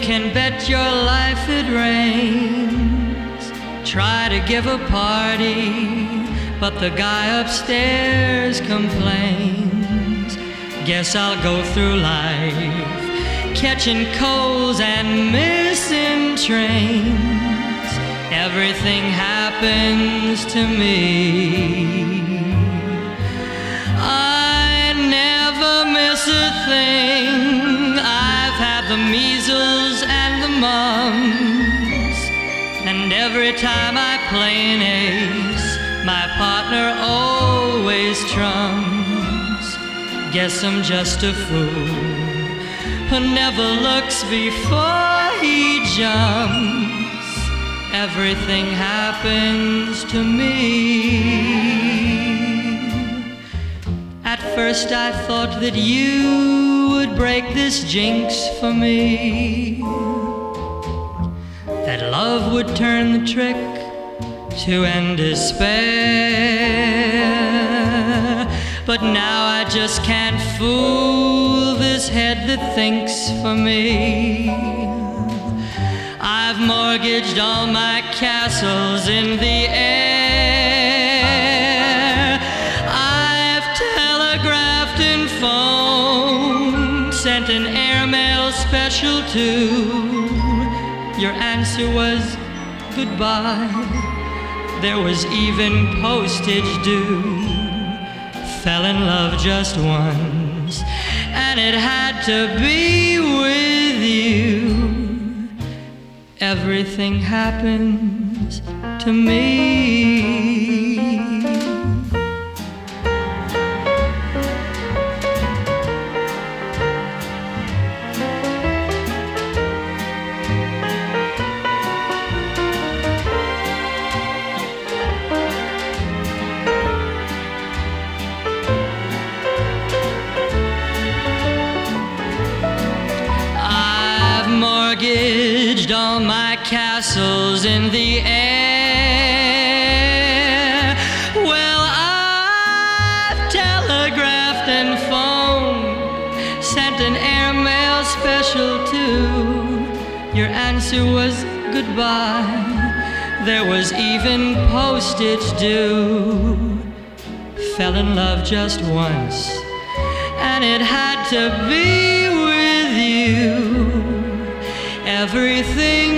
can bet your life it rains. Try to give a party, but the guy upstairs complains. Guess I'll go through life catching colds and missing trains. Everything happens to me. I never miss a thing. I've had the measles and the mumps, and every time I play an ace, my partner always trumps. Guess I'm just a fool who never looks before he jumps. Everything happens to me. At first I thought that you would break this jinx for me, that love would turn the trick to end despair. But now I just can't fool this head that thinks for me. I've mortgaged all my castles in the air. I've telegraphed and phoned, sent an airmail special too. Your answer was goodbye. There was even postage due. Fell in love just once, and it had to be with you. Everything happens to me. Mortgaged all my castles in the air. Well, I've telegraphed and phoned, sent an airmail special too. Your answer was goodbye. There was even postage due. Fell in love just once, and it had to be with you. Everything